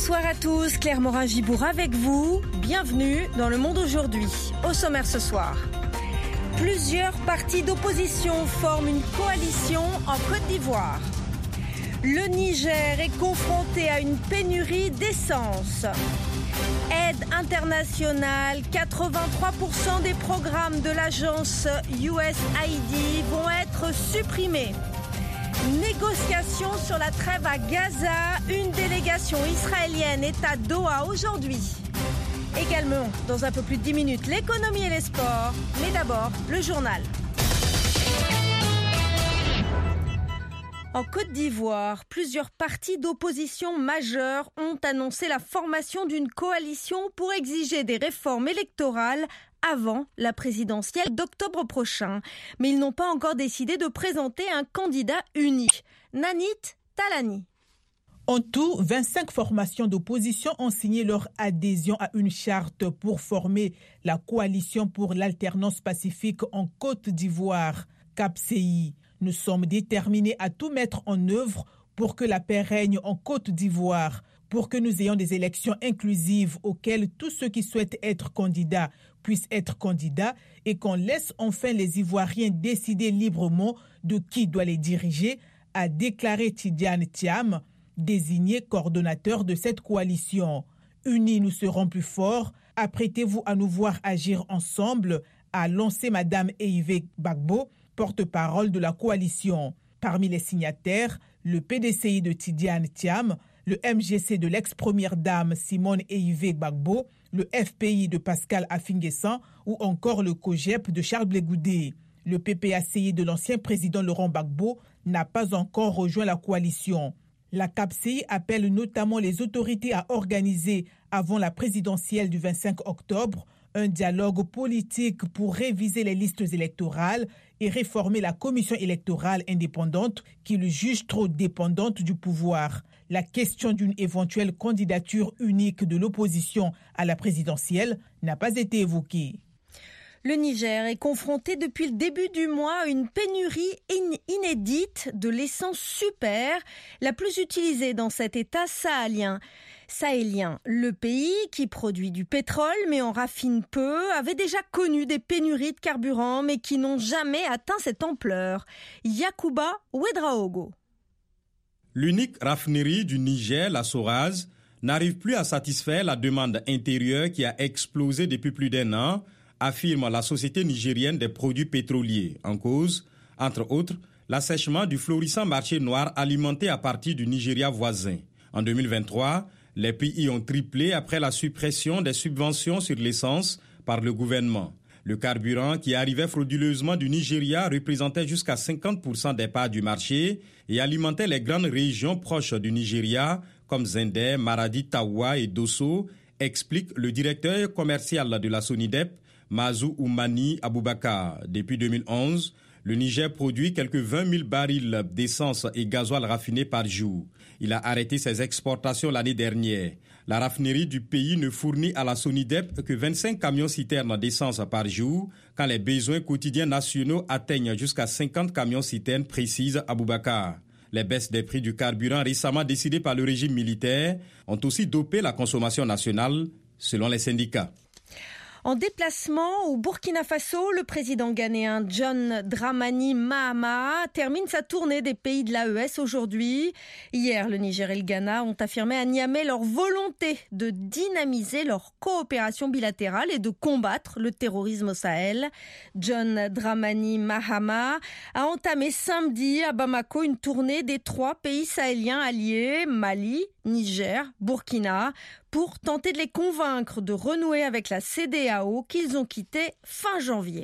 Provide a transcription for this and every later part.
Bonsoir à tous, Claire Morin-Gibour avec vous. Bienvenue dans Le Monde aujourd'hui. Au sommaire ce soir, plusieurs partis d'opposition forment une coalition en Côte d'Ivoire. Le Niger est confronté à une pénurie d'essence. Aide internationale, 83% des programmes de l'agence USAID vont être supprimés. Négociations sur la trêve à Gaza, une délégation israélienne est à Doha aujourd'hui. Également, dans un peu plus de 10 minutes, l'économie et les sports, mais d'abord, le journal. En Côte d'Ivoire, plusieurs partis d'opposition majeurs ont annoncé la formation d'une coalition pour exiger des réformes électorales avant la présidentielle d'octobre prochain. Mais ils n'ont pas encore décidé de présenter un candidat unique. Nanit Talani. En tout, 25 formations d'opposition ont signé leur adhésion à une charte pour former la coalition pour l'alternance pacifique en Côte d'Ivoire, CAPCI. Nous sommes déterminés à tout mettre en œuvre pour que la paix règne en Côte d'Ivoire, pour que nous ayons des élections inclusives auxquelles tous ceux qui souhaitent être candidats puissent être candidats et qu'on laisse enfin les Ivoiriens décider librement de qui doit les diriger, a déclaré Tidiane Thiam, désigné coordonnateur de cette coalition. Unis, nous serons plus forts. Apprêtez-vous à nous voir agir ensemble, a lancé Madame Eive Bagbo, porte-parole de la coalition. Parmi les signataires, le PDCI de Tidiane Thiam, le MGC de l'ex-première dame Simone Eive Gbagbo, le FPI de Pascal Affi-N'Guessan ou encore le COGEP de Charles Blé Goudé. Le PPACI de l'ancien président Laurent Gbagbo n'a pas encore rejoint la coalition. La CAPCI appelle notamment les autorités à organiser, avant la présidentielle du 25 octobre, un dialogue politique pour réviser les listes électorales et réformer la commission électorale indépendante qui le juge trop dépendante du pouvoir. La question d'une éventuelle candidature unique de l'opposition à la présidentielle n'a pas été évoquée. Le Niger est confronté depuis le début du mois à une pénurie inédite de l'essence super, la plus utilisée dans cet état sahélien. Le pays, qui produit du pétrole mais en raffine peu, avait déjà connu des pénuries de carburant mais qui n'ont jamais atteint cette ampleur. Yacouba Ouedraogo. L'unique raffinerie du Niger, la Soraz, n'arrive plus à satisfaire la demande intérieure qui a explosé depuis plus d'un an, affirme la Société nigérienne des produits pétroliers. En cause, entre autres, l'assèchement du florissant marché noir alimenté à partir du Nigeria voisin. En 2023, les prix y ont triplé après la suppression des subventions sur l'essence par le gouvernement. Le carburant qui arrivait frauduleusement du Nigeria représentait jusqu'à 50% des parts du marché et alimentait les grandes régions proches du Nigeria comme Zender, Maradi, Tawa et Dosso, explique le directeur commercial de la Sonidep, Mazou Oumani Aboubakar. Depuis 2011, le Niger produit quelques 20 000 barils d'essence et gasoil raffiné par jour. Il a arrêté ses exportations l'année dernière. La raffinerie du pays ne fournit à la Sonidep que 25 camions-citernes d'essence par jour, quand les besoins quotidiens nationaux atteignent jusqu'à 50 camions-citernes, précise Aboubakar. Les baisses des prix du carburant récemment décidées par le régime militaire ont aussi dopé la consommation nationale, selon les syndicats. En déplacement au Burkina Faso, le président ghanéen John Dramani Mahama termine sa tournée des pays de l'AES aujourd'hui. Hier, le Niger et le Ghana ont affirmé à Niamey leur volonté de dynamiser leur coopération bilatérale et de combattre le terrorisme au Sahel. John Dramani Mahama a entamé samedi à Bamako une tournée des 3 pays sahéliens alliés, Mali, Niger, Burkina, pour tenter de les convaincre de renouer avec la CEDEAO qu'ils ont quittée fin janvier.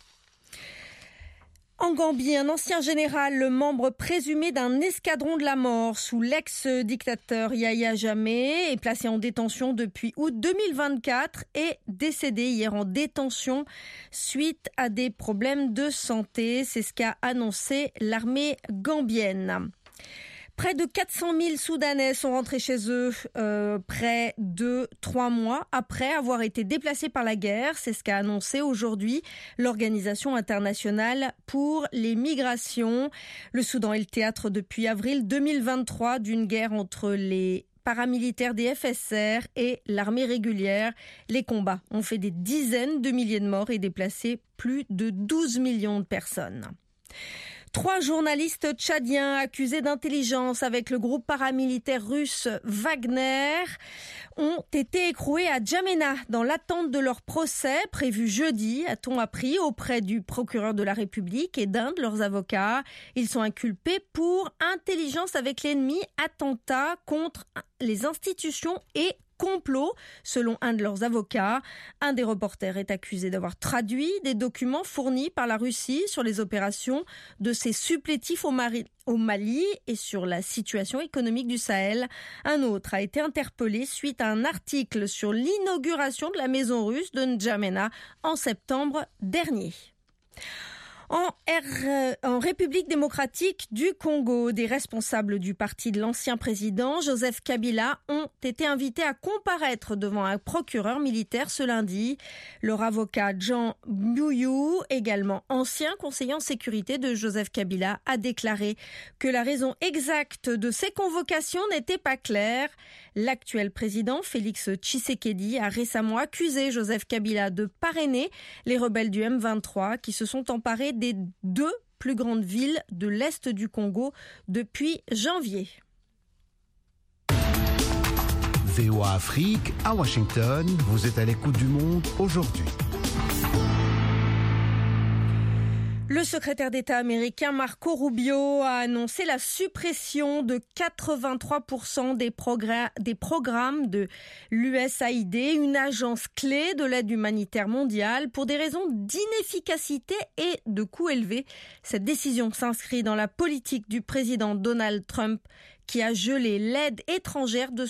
En Gambie, un ancien général, le membre présumé d'un escadron de la mort sous l'ex-dictateur Yahya Jammeh, est placé en détention depuis août 2024 et décédé hier en détention suite à des problèmes de santé. C'est ce qu'a annoncé l'armée gambienne. Près de 400 000 Soudanais sont rentrés chez eux près de 3 mois après avoir été déplacés par la guerre. C'est ce qu'a annoncé aujourd'hui l'Organisation internationale pour les migrations. Le Soudan est le théâtre depuis avril 2023 d'une guerre entre les paramilitaires des FSR et l'armée régulière. Les combats ont fait des dizaines de milliers de morts et déplacé plus de 12 millions de personnes. 3 journalistes tchadiens accusés d'intelligence avec le groupe paramilitaire russe Wagner ont été écroués à N'Djamena dans l'attente de leur procès prévu jeudi, a-t-on appris, auprès du procureur de la République et d'un de leurs avocats. Ils sont inculpés pour intelligence avec l'ennemi, attentat contre les institutions et complot, selon un de leurs avocats. Un des reporters est accusé d'avoir traduit des documents fournis par la Russie sur les opérations de ses supplétifs au Mali et sur la situation économique du Sahel. Un autre a été interpellé suite à un article sur l'inauguration de la maison russe de N'Djamena en septembre dernier. En République démocratique du Congo, des responsables du parti de l'ancien président Joseph Kabila ont été invités à comparaître devant un procureur militaire ce lundi. Leur avocat Jean Bouyou, également ancien conseiller en sécurité de Joseph Kabila, a déclaré que la raison exacte de ces convocations n'était pas claire. L'actuel président Félix Tshisekedi a récemment accusé Joseph Kabila de parrainer les rebelles du M23 qui se sont emparés des 2 plus grandes villes de l'Est du Congo depuis janvier. VOA Afrique, à Washington, vous êtes à l'écoute du monde aujourd'hui. Le secrétaire d'État américain Marco Rubio a annoncé la suppression de 83% des programmes de l'USAID, une agence clé de l'aide humanitaire mondiale, pour des raisons d'inefficacité et de coûts élevés. Cette décision s'inscrit dans la politique du président Donald Trump, qui a gelé l'aide étrangère dès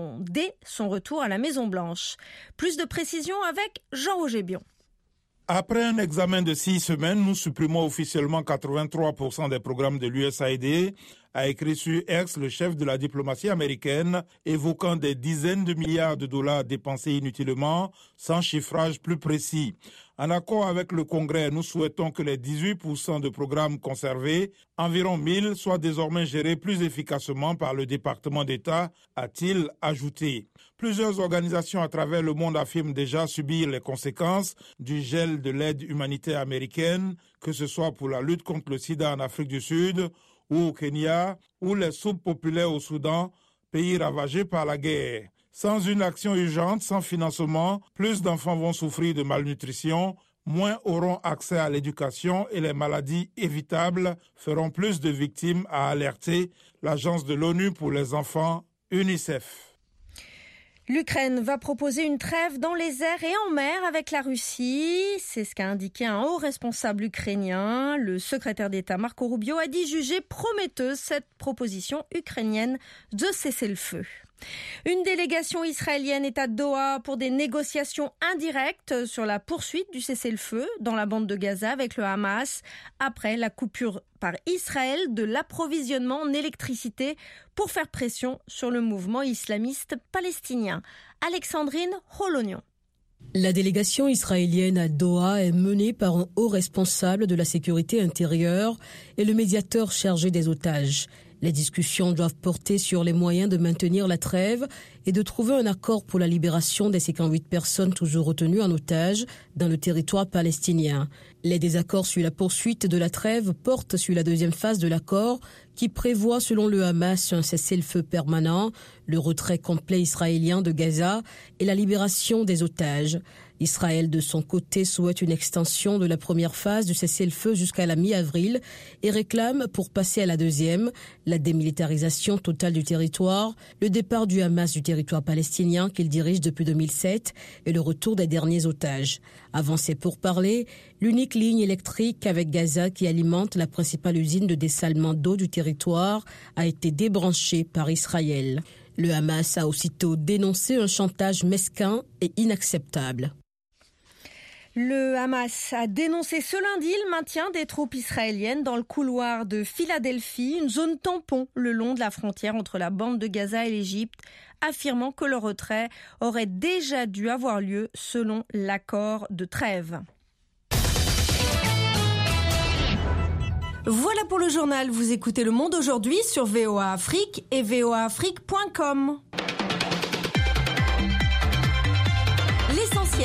son retour à la Maison-Blanche. Plus de précisions avec Jean-Roger Bion. Après un examen de 6 semaines, nous supprimons officiellement 83% des programmes de l'USAID, a écrit sur X le chef de la diplomatie américaine, évoquant des dizaines de milliards de dollars dépensés inutilement, sans chiffrage plus précis. En accord avec le Congrès, nous souhaitons que les 18% de programmes conservés, environ 1000, soient désormais gérés plus efficacement par le département d'État, a-t-il ajouté. Plusieurs organisations à travers le monde affirment déjà subir les conséquences du gel de l'aide humanitaire américaine, que ce soit pour la lutte contre le sida en Afrique du Sud ou au Kenya, ou les soupes populaires au Soudan, pays ravagés par la guerre. Sans une action urgente, sans financement, plus d'enfants vont souffrir de malnutrition, moins auront accès à l'éducation et les maladies évitables feront plus de victimes, a alerté l'Agence de l'ONU pour les enfants, UNICEF. L'Ukraine va proposer une trêve dans les airs et en mer avec la Russie. C'est ce qu'a indiqué un haut responsable ukrainien. Le secrétaire d'État Marco Rubio a dit juger prometteuse cette proposition ukrainienne de cessez-le-feu. Une délégation israélienne est à Doha pour des négociations indirectes sur la poursuite du cessez-le-feu dans la bande de Gaza avec le Hamas après la coupure par Israël de l'approvisionnement en électricité pour faire pression sur le mouvement islamiste palestinien. Alexandrine Holognon. La délégation israélienne à Doha est menée par un haut responsable de la sécurité intérieure et le médiateur chargé des otages. Les discussions doivent porter sur les moyens de maintenir la trêve et de trouver un accord pour la libération des 58 personnes toujours retenues en otage dans le territoire palestinien. Les désaccords sur la poursuite de la trêve portent sur la deuxième phase de l'accord qui prévoit, selon le Hamas, un cessez-le-feu permanent, le retrait complet israélien de Gaza et la libération des otages. Israël, de son côté, souhaite une extension de la première phase du cessez-le-feu jusqu'à la mi-avril et réclame, pour passer à la deuxième, la démilitarisation totale du territoire, le départ du Hamas du territoire palestinien qu'il dirige depuis 2007 et le retour des derniers otages. Avant ces pourparlers, l'unique ligne électrique avec Gaza qui alimente la principale usine de dessalement d'eau du territoire a été débranchée par Israël. Le Hamas a aussitôt dénoncé un chantage mesquin et inacceptable. Le Hamas a dénoncé ce lundi le maintien des troupes israéliennes dans le couloir de Philadelphie, une zone tampon le long de la frontière entre la bande de Gaza et l'Égypte, affirmant que le retrait aurait déjà dû avoir lieu selon l'accord de trêve. Voilà pour le journal. Vous écoutez Le Monde aujourd'hui sur VOA Afrique et voaafrique.com.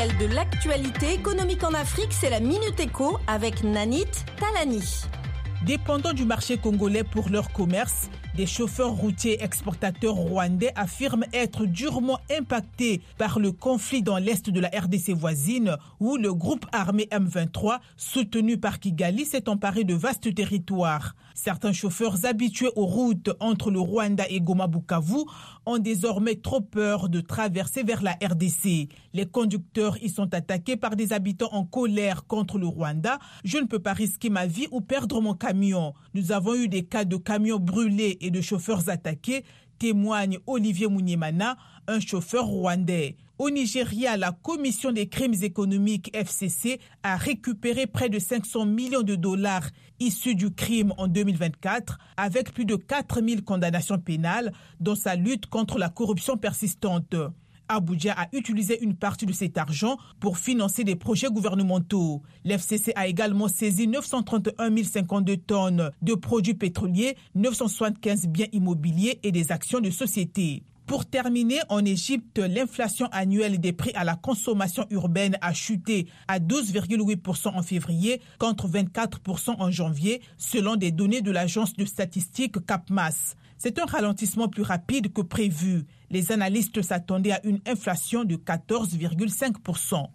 essentiel de l'actualité économique en Afrique, c'est la Minute Éco avec Nanit Talani. Dépendant du marché congolais pour leur commerce, des chauffeurs routiers exportateurs rwandais affirment être durement impactés par le conflit dans l'est de la RDC voisine où le groupe armé M23, soutenu par Kigali, s'est emparé de vastes territoires. Certains chauffeurs habitués aux routes entre le Rwanda et Goma-Bukavu ont désormais trop peur de traverser vers la RDC. Les conducteurs y sont attaqués par des habitants en colère contre le Rwanda. Je ne peux pas risquer ma vie ou perdre mon camion. Nous avons eu des cas de camions brûlés et de chauffeurs attaqués, témoigne Olivier Munyemana, un chauffeur rwandais. Au Nigeria, la Commission des crimes économiques FCC a récupéré près de 500 millions de dollars issus du crime en 2024, avec plus de 4000 condamnations pénales dans sa lutte contre la corruption persistante. Abuja a utilisé une partie de cet argent pour financer des projets gouvernementaux. L'FCC a également saisi 931 052 tonnes de produits pétroliers, 975 biens immobiliers et des actions de société. Pour terminer, en Égypte, l'inflation annuelle des prix à la consommation urbaine a chuté à 12,8% en février contre 24% en janvier, selon des données de l'agence de statistiques Capmas. C'est un ralentissement plus rapide que prévu. Les analystes s'attendaient à une inflation de 14,5%.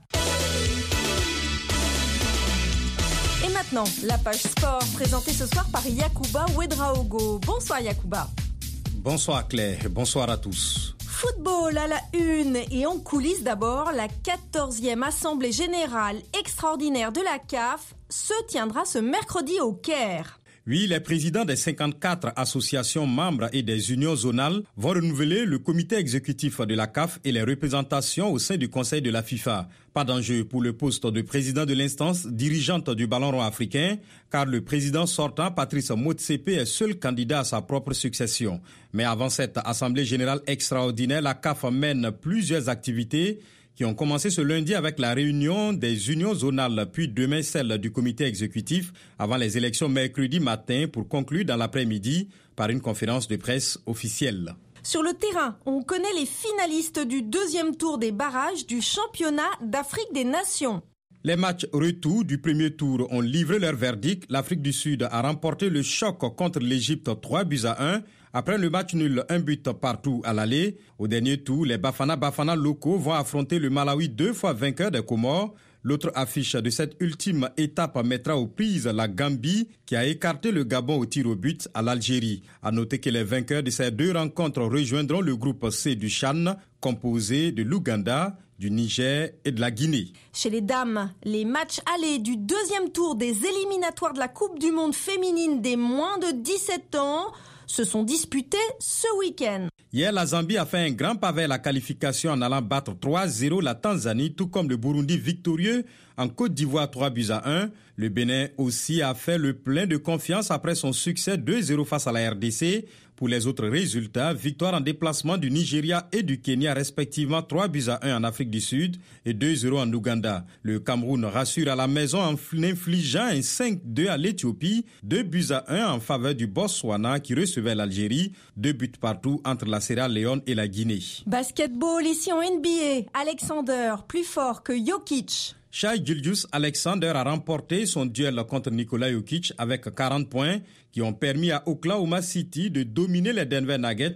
Et maintenant, la page sport présentée ce soir par Yacouba Ouedraogo. Bonsoir Yacouba. Bonsoir Claire, bonsoir à tous. Football à la une et en coulisses d'abord, la 14e Assemblée Générale Extraordinaire de la CAF se tiendra ce mercredi au Caire. Oui, les présidents des 54 associations membres et des unions zonales vont renouveler le comité exécutif de la CAF et les représentations au sein du Conseil de la FIFA. Pas d'enjeu pour le poste de président de l'instance dirigeante du ballon rond africain, car le président sortant, Patrice Motsepe, est seul candidat à sa propre succession. Mais avant cette Assemblée générale extraordinaire, la CAF mène plusieurs activités qui ont commencé ce lundi avec la réunion des unions zonales, puis demain celle du comité exécutif, avant les élections mercredi matin pour conclure dans l'après-midi par une conférence de presse officielle. Sur le terrain, on connaît les finalistes du deuxième tour des barrages du championnat d'Afrique des Nations. Les matchs retour du premier tour ont livré leur verdict. L'Afrique du Sud a remporté le choc contre l'Égypte 3-1. Après le match nul, 1 but partout à l'aller. Au dernier tour, les Bafana locaux vont affronter le Malawi 2 fois vainqueur des Comores. L'autre affiche de cette ultime étape mettra aux prises la Gambie qui a écarté le Gabon au tir au but à l'Algérie. À noter que les vainqueurs de ces deux rencontres rejoindront le groupe C du CHAN, composé de l'Ouganda, du Niger et de la Guinée. Chez les dames, les matchs allés du deuxième tour des éliminatoires de la Coupe du Monde féminine des moins de 17 ans se sont disputés ce week-end. Hier, la Zambie a fait un grand pavé à la qualification en allant battre 3-0 la Tanzanie, tout comme le Burundi victorieux en Côte d'Ivoire 3-1. Le Bénin aussi a fait le plein de confiance après son succès 2-0 face à la RDC. Pour les autres résultats, victoire en déplacement du Nigeria et du Kenya, respectivement 3-1 en Afrique du Sud et 2-0 en Ouganda. Le Cameroun rassure à la maison en infligeant un 5-2 à l'Éthiopie, 2-1 en faveur du Botswana qui recevait l'Algérie, 2 buts partout entre la Sierra Leone et la Guinée. Basketball ici en NBA, Alexander plus fort que Jokic. Shai Gilgeous-Alexander a remporté son duel contre Nikola Jokic avec 40 points qui ont permis à Oklahoma City de dominer les Denver Nuggets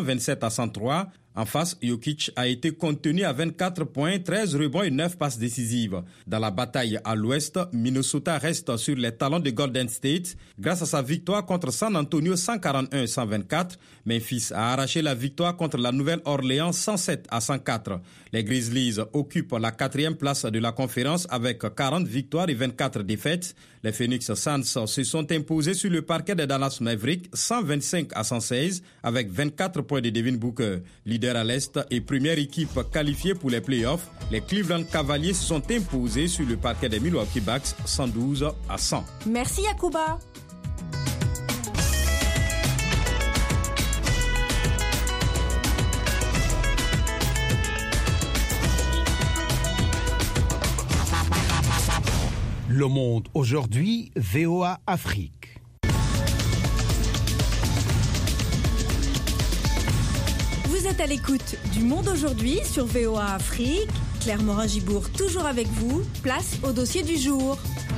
127-103. En face, Jokic a été contenu à 24 points, 13 rebonds et 9 passes décisives. Dans la bataille à l'ouest, Minnesota reste sur les talons de Golden State. Grâce à sa victoire contre San Antonio 141-124, Memphis a arraché la victoire contre la Nouvelle-Orléans 107-104. Les Grizzlies occupent la 4e place de la conférence avec 40 victoires et 24 défaites. Les Phoenix Suns se sont imposés sur le parquet des Dallas Mavericks 125-116 avec 24 points de Devin Booker. Leader à l'Est et première équipe qualifiée pour les playoffs, les Cleveland Cavaliers se sont imposés sur le parquet des Milwaukee Bucks 112-100. Merci Yacouba. Le Monde aujourd'hui, VOA Afrique. Vous êtes à l'écoute du Monde aujourd'hui sur VOA Afrique. Claire Morin-Gibourg, toujours avec vous. Place au dossier du jour.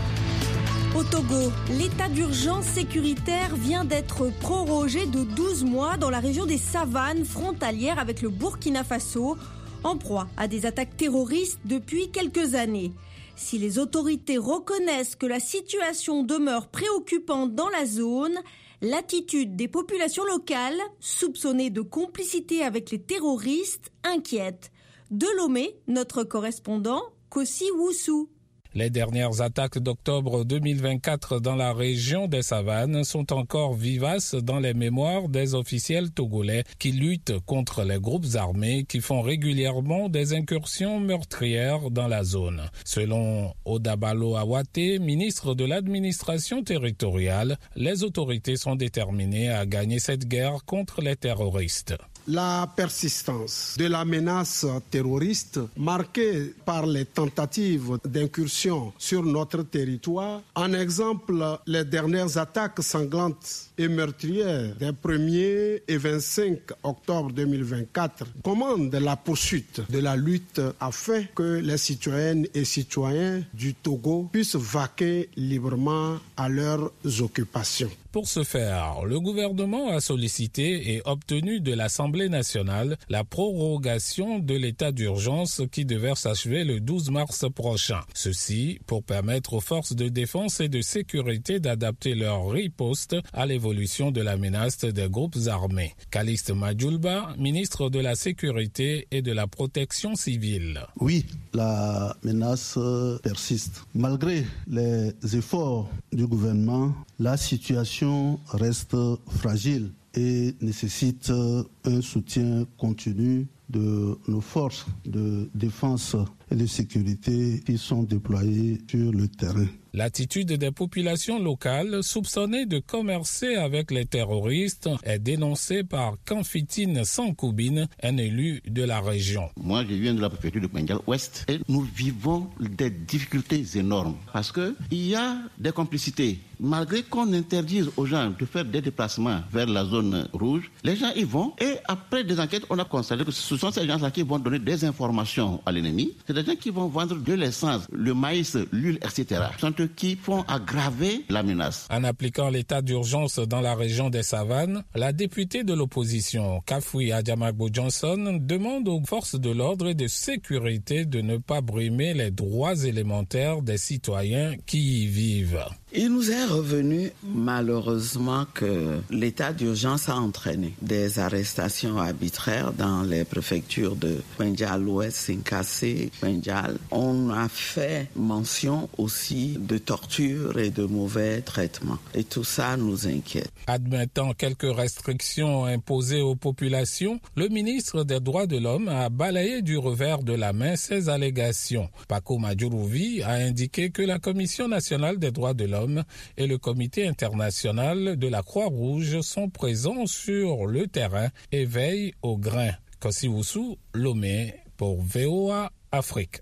Au Togo, l'état d'urgence sécuritaire vient d'être prorogé de 12 mois dans la région des savanes frontalières avec le Burkina Faso, en proie à des attaques terroristes depuis quelques années. Si les autorités reconnaissent que la situation demeure préoccupante dans la zone, l'attitude des populations locales, soupçonnées de complicité avec les terroristes, inquiète. De Lomé, notre correspondant, Kossi Woussou. Les dernières attaques d'octobre 2024 dans la région des savanes sont encore vivaces dans les mémoires des officiels togolais qui luttent contre les groupes armés qui font régulièrement des incursions meurtrières dans la zone. Selon Odabalo Awate, ministre de l'administration territoriale, les autorités sont déterminées à gagner cette guerre contre les terroristes. La persistance de la menace terroriste marquée par les tentatives d'incursion sur notre territoire, en exemple les dernières attaques sanglantes et meurtrières des 1er et 25 octobre 2024, commandent la poursuite de la lutte afin que les citoyennes et citoyens du Togo puissent vaquer librement à leurs occupations. Pour ce faire, le gouvernement a sollicité et obtenu de l'Assemblée nationale la prorogation de l'état d'urgence qui devait s'achever le 12 mars prochain. Ceci pour permettre aux forces de défense et de sécurité d'adapter leur riposte à l'évolution de la menace des groupes armés. Calixte Madjoulba, ministre de la Sécurité et de la Protection civile. Oui, la menace persiste. Malgré les efforts du gouvernement, la situation reste fragile et nécessite un soutien continu de nos forces de défense et de sécurité qui sont déployées sur le terrain. L'attitude des populations locales soupçonnées de commercer avec les terroristes est dénoncée par Kanfitine Sankoubine, un élu de la région. Moi, je viens de la préfecture de Pendial-Ouest et nous vivons des difficultés énormes parce qu'il y a des complicités. Malgré qu'on interdise aux gens de faire des déplacements vers la zone rouge, les gens y vont et après des enquêtes, on a constaté que ce sont ces gens-là qui vont donner des informations à l'ennemi. C'est des gens qui vont vendre de l'essence, le maïs, l'huile, etc. Ce sont eux qui font aggraver la menace. En appliquant l'état d'urgence dans la région des savanes, la députée de l'opposition, Kafoui Adjamagbo Johnson, demande aux forces de l'ordre et de sécurité de ne pas brimer les droits élémentaires des citoyens qui y vivent. Il nous est revenu malheureusement que l'état d'urgence a entraîné des arrestations arbitraires dans les préfectures de Pendial-Ouest, Sinkassé, Pendial. On a fait mention aussi de torture et de mauvais traitements. Et tout ça nous inquiète. Admettant quelques restrictions imposées aux populations, le ministre des Droits de l'Homme a balayé du revers de la main ces allégations. Paco Madjourouvi a indiqué que la Commission nationale des droits de l'homme et le Comité international de la Croix-Rouge sont présents sur le terrain et veillent au grain. Kossi Woussou, Lomé pour VOA Afrique.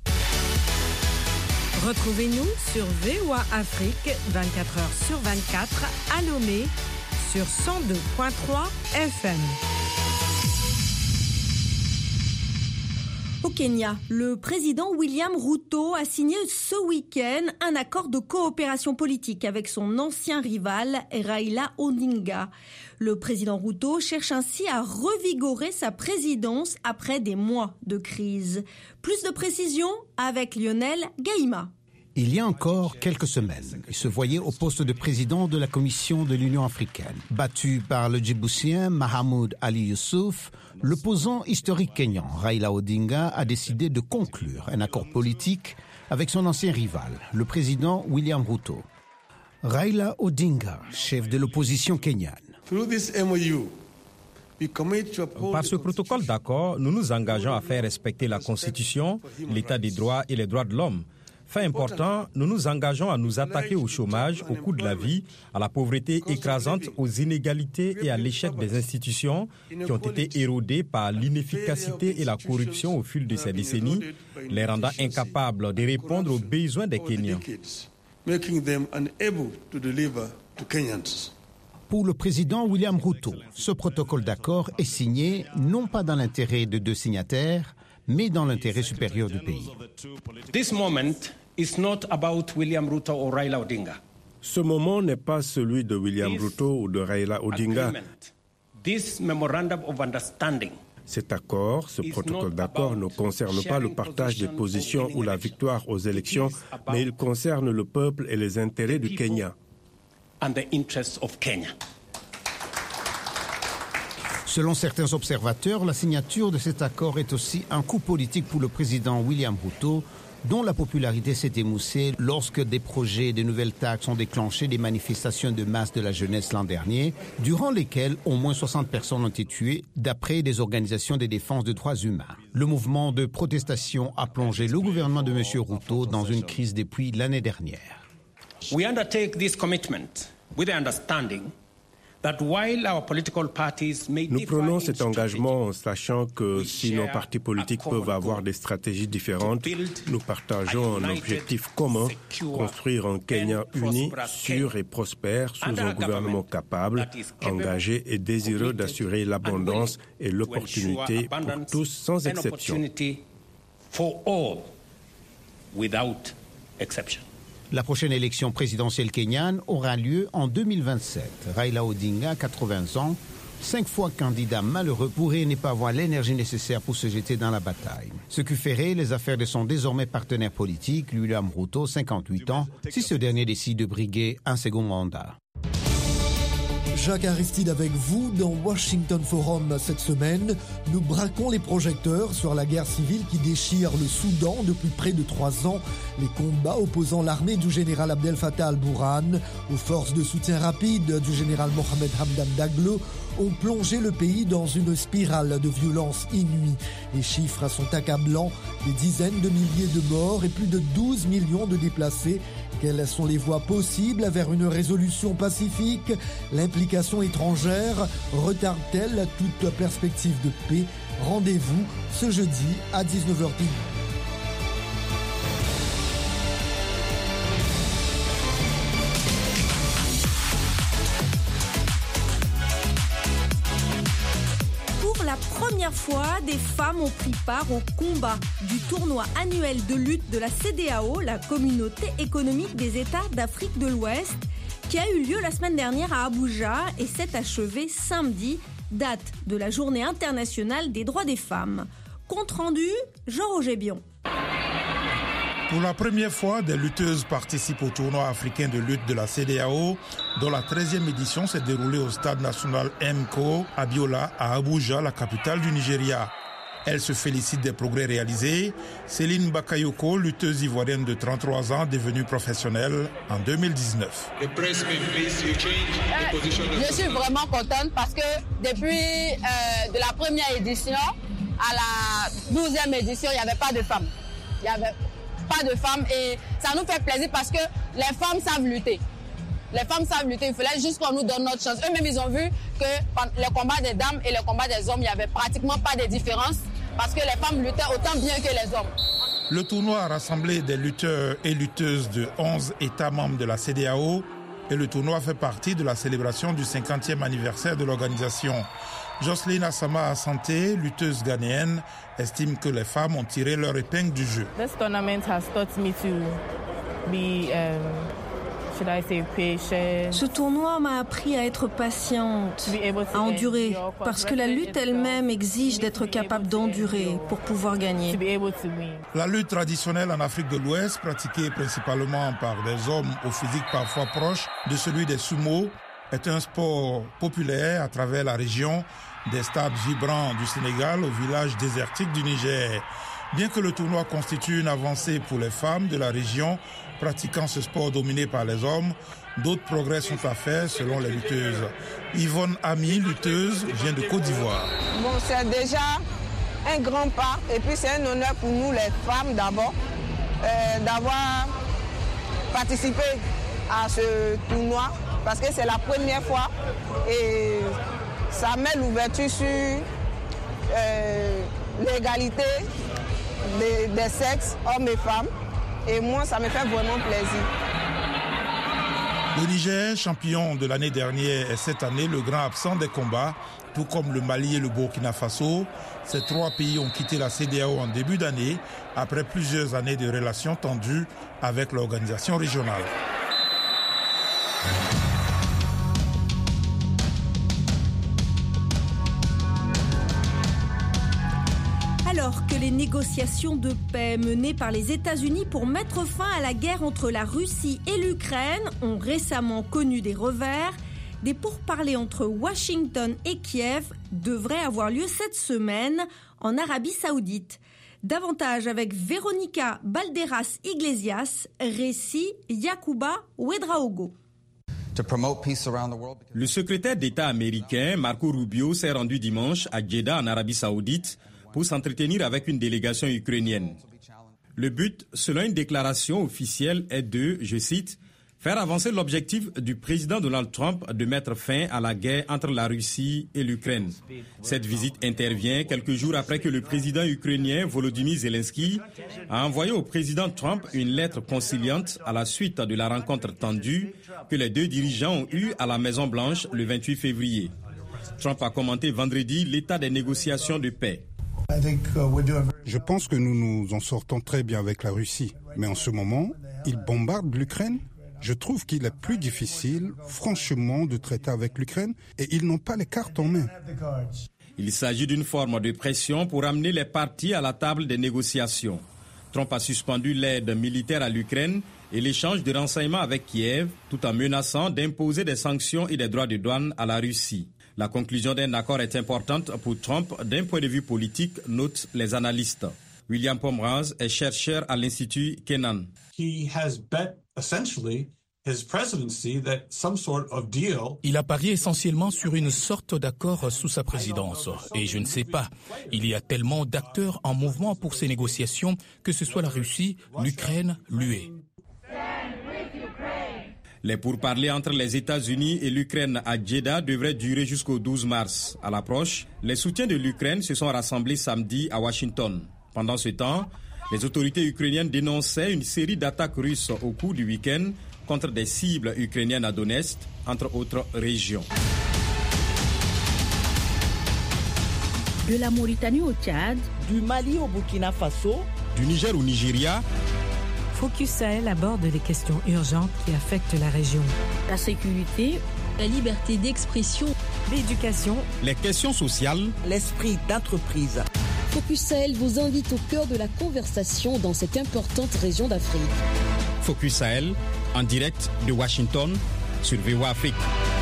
Retrouvez-nous sur VOA Afrique 24h/24 à Lomé sur 102.3 FM. Au Kenya, le président William Ruto a signé ce week-end un accord de coopération politique avec son ancien rival Raila Odinga. Le président Ruto cherche ainsi à revigorer sa présidence après des mois de crise. Plus de précisions avec Lionel Gaïma. Il y a encore quelques semaines, il se voyait au poste de président de la Commission de l'Union africaine. Battu par le Djiboutien Mahamoud Ali Youssouf, l'opposant historique kényan Raila Odinga a décidé de conclure un accord politique avec son ancien rival, le président William Ruto. Raila Odinga, chef de l'opposition kenyane. Par ce protocole d'accord, nous nous engageons à faire respecter la Constitution, l'état des droits et les droits de l'homme. Fait important, nous nous engageons à nous attaquer au chômage, au coût de la vie, à la pauvreté écrasante, aux inégalités et à l'échec des institutions qui ont été érodées par l'inefficacité et la corruption au fil de ces décennies, les rendant incapables de répondre aux besoins des Kenyans. Pour le président William Ruto, ce protocole d'accord est signé non pas dans l'intérêt de deux signataires, mais dans l'intérêt supérieur du pays. This moment is not about William Ruto or Raila Odinga. Ce moment n'est pas celui de William Ruto ou de Raila Odinga. This memorandum of understanding. Cet accord, ce protocole d'accord ne concerne pas le partage des positions ou la victoire aux élections, mais il concerne le peuple et les intérêts du Kenya. Selon certains observateurs, la signature de cet accord est aussi un coup politique pour le président William Ruto, dont la popularité s'est émoussée lorsque des projets de nouvelles taxes ont déclenché des manifestations de masse de la jeunesse l'an dernier, durant lesquelles au moins 60 personnes ont été tuées, d'après des organisations de défense des droits humains. Le mouvement de protestation a plongé le gouvernement de M. Ruto dans une crise depuis l'année dernière. We undertake this commitment with the understanding that while our political parties may Nous prenons cet engagement en sachant que si nos partis politiques peuvent avoir des stratégies différentes, nous partageons un objectif commun, construire un Kenya uni, sûr et prospère sous un gouvernement capable, engagé et désireux d'assurer l'abondance et l'opportunité pour tous sans exception. La prochaine élection présidentielle kenyane aura lieu en 2027. Raila Odinga, 80 ans, 5 fois candidat malheureux, pourrait ne pas avoir l'énergie nécessaire pour se jeter dans la bataille. Ce qui ferait les affaires de son désormais partenaire politique, William Ruto, 58 ans, si ce dernier décide de briguer un second mandat. Jacques Aristide avec vous dans Washington Forum cette semaine. Nous braquons les projecteurs sur la guerre civile qui déchire le Soudan depuis près de 3 ans. Les combats opposant l'armée du général Abdel Fattah al-Burhan aux forces de soutien rapide du général Mohamed Hamdan Daglo ont plongé le pays dans une spirale de violence inouïe. Les chiffres sont accablants, des dizaines de milliers de morts et plus de 12 millions de déplacés. Quelles sont les voies possibles vers une résolution pacifique? L'implication étrangère retarde-t-elle toute perspective de paix? Rendez-vous ce jeudi à 19h10. La première fois, des femmes ont pris part au combat du tournoi annuel de lutte de la CEDEAO, la Communauté économique des États d'Afrique de l'Ouest, qui a eu lieu la semaine dernière à Abuja et s'est achevé samedi, date de la Journée internationale des droits des femmes. Compte rendu, Jean-Roger Bion. Pour la première fois, des lutteuses participent au tournoi africain de lutte de la CEDEAO, dont la 13e édition s'est déroulée au stade national MKO à Biola, à Abuja, la capitale du Nigeria. Elle se félicite des progrès réalisés. Céline Bakayoko, lutteuse ivoirienne de 33 ans, devenue professionnelle en 2019. Je suis vraiment contente parce que depuis de la première édition à la 12e édition, il n'y avait pas de femmes. Il n'y avait pas de femmes et ça nous fait plaisir parce que les femmes savent lutter. Les femmes savent lutter, il fallait juste qu'on nous donne notre chance. Eux-mêmes, ils ont vu que le combat des dames et le combat des hommes, il n'y avait pratiquement pas de différence parce que les femmes luttaient autant bien que les hommes. Le tournoi a rassemblé des lutteurs et lutteuses de 11 États membres de la CEDEAO et le tournoi fait partie de la célébration du 50e anniversaire de l'organisation. Jocelyne Assama Asante, lutteuse ghanéenne, estime que les femmes ont tiré leur épingle du jeu. This tournament has taught me to be Ce tournoi m'a appris à être patiente, à endurer, parce que la lutte elle-même exige d'être capable d'endurer pour pouvoir gagner. La lutte traditionnelle en Afrique de l'Ouest, pratiquée principalement par des hommes au physique parfois proche de celui des sumo, est un sport populaire à travers la région, des stades vibrants du Sénégal au village désertique du Niger. Bien que le tournoi constitue une avancée pour les femmes de la région pratiquant ce sport dominé par les hommes, d'autres progrès sont à faire selon les lutteuses. Yvonne Ami, lutteuse, vient de Côte d'Ivoire. Bon, c'est déjà un grand pas et puis c'est un honneur pour nous les femmes d'abord d'avoir participé à ce tournoi parce que c'est la première fois et ça met l'ouverture sur l'égalité des sexes, hommes et femmes. Et moi, ça me fait vraiment plaisir. Le Niger, champion de l'année dernière, est cette année le grand absent des combats, tout comme le Mali et le Burkina Faso. Ces trois pays ont quitté la CEDEAO en début d'année, après plusieurs années de relations tendues avec l'organisation régionale. Alors que les négociations de paix menées par les États-Unis pour mettre fin à la guerre entre la Russie et l'Ukraine ont récemment connu des revers, des pourparlers entre Washington et Kiev devraient avoir lieu cette semaine en Arabie Saoudite. Davantage avec Véronica Balderas Iglesias, récit Yacouba Ouedraogo. Le secrétaire d'État américain Marco Rubio s'est rendu dimanche à Jeddah en Arabie Saoudite pour s'entretenir avec une délégation ukrainienne. Le but, selon une déclaration officielle, est de, je cite, faire avancer l'objectif du président Donald Trump de mettre fin à la guerre entre la Russie et l'Ukraine. Cette visite intervient quelques jours après que le président ukrainien Volodymyr Zelensky a envoyé au président Trump une lettre conciliante à la suite de la rencontre tendue que les deux dirigeants ont eue à la Maison-Blanche le 28 février. Trump a commenté vendredi l'état des négociations de paix. Je pense que nous nous en sortons très bien avec la Russie. Mais en ce moment, ils bombardent l'Ukraine. Je trouve qu'il est plus difficile, franchement, de traiter avec l'Ukraine et ils n'ont pas les cartes en main. Il s'agit d'une forme de pression pour amener les parties à la table des négociations. Trump a suspendu l'aide militaire à l'Ukraine et l'échange de renseignements avec Kiev, tout en menaçant d'imposer des sanctions et des droits de douane à la Russie. La conclusion d'un accord est importante pour Trump d'un point de vue politique, notent les analystes. William Pomeranz est chercheur à l'Institut Kennan. Il a parié essentiellement sur une sorte d'accord sous sa présidence. Et je ne sais pas, il y a tellement d'acteurs en mouvement pour ces négociations, que ce soit la Russie, l'Ukraine, l'UE. Les pourparlers entre les États-Unis et l'Ukraine à Jeddah devraient durer jusqu'au 12 mars. À l'approche, les soutiens de l'Ukraine se sont rassemblés samedi à Washington. Pendant ce temps, les autorités ukrainiennes dénonçaient une série d'attaques russes au cours du week-end contre des cibles ukrainiennes à Donetsk, entre autres régions. De la Mauritanie au Tchad, du Mali au Burkina Faso, du Niger au Nigeria, Focus Sahel aborde les questions urgentes qui affectent la région. La sécurité, la liberté d'expression, l'éducation, les questions sociales, l'esprit d'entreprise. Focus Sahel vous invite au cœur de la conversation dans cette importante région d'Afrique. Focus Sahel, en direct de Washington, sur VOA Afrique.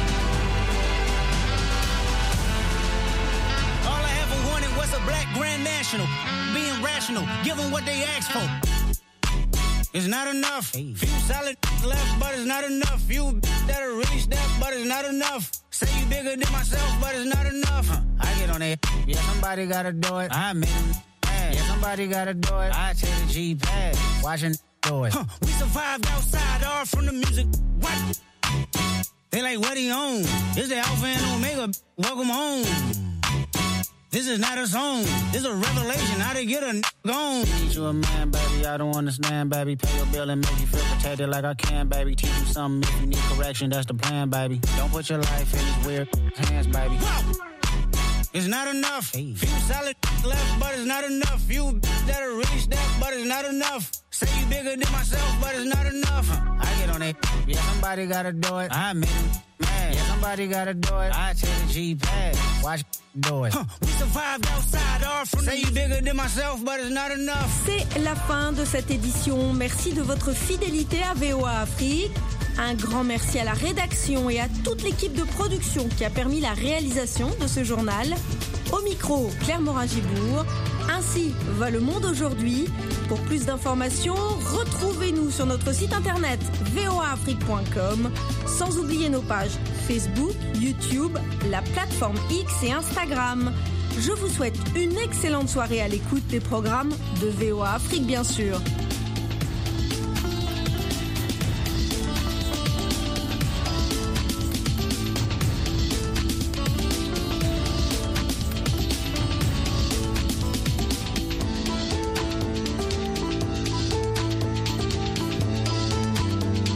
All I ever wanted was a black grand national. Being rational, give them what they asked for. It's not enough. Few solid left, but it's not enough. Few that'll really step, but it's not enough. Say you bigger than myself, but it's not enough. I get on it. Yeah, somebody gotta do it. I made them mad. Yeah, somebody gotta do it. I take the G-pad. Watching do it. We survived outside, all from the music. What? They like, what he on? This the Alpha and Omega. Welcome home. This is not a song. This is a revelation. How to get a gone. Teach you a man, baby. I don't understand, baby. Pay your bill and make you feel protected like I can, baby. Teach you something if you need correction. That's the plan, baby. Don't put your life in these weird hands, baby. Whoa. It's not enough. Few solid left, but it's not enough. Few that'll really step, but it's not enough. Say you bigger than myself, but it's not enough. I get on it. Yeah, somebody gotta do it. I made them mad. Yeah, somebody gotta do it. I take the G-pad. Watch do it. We survived outside, all from say you bigger than myself, but it's not enough. C'est la fin de cette édition. Merci de votre fidélité à VOA Afrique. Un grand merci à la rédaction et à toute l'équipe de production qui a permis la réalisation de ce journal. Au micro, Claire Morin-Gibourg. Ainsi va le monde aujourd'hui. Pour plus d'informations, retrouvez-nous sur notre site internet voaafrique.com, sans oublier nos pages Facebook, YouTube, la plateforme X et Instagram. Je vous souhaite une excellente soirée à l'écoute des programmes de VOA Afrique, bien sûr.